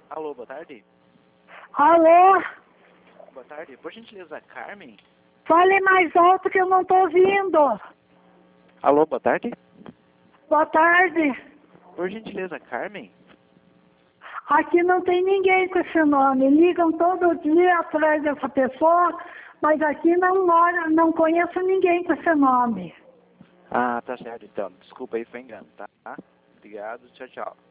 Alô, boa tarde. Alô? Boa tarde. Por gentileza, Carmen? Fale mais alto que eu não estou ouvindo. Alô, boa tarde. Boa tarde. Por gentileza, Carmen? Aqui não tem ninguém com esse nome. Ligam todo dia atrás dessa pessoa, mas aqui não mora, não conheço ninguém com esse nome. Ah, tá certo então. Desculpa aí, foi engano, tá? Obrigado, tchau, tchau.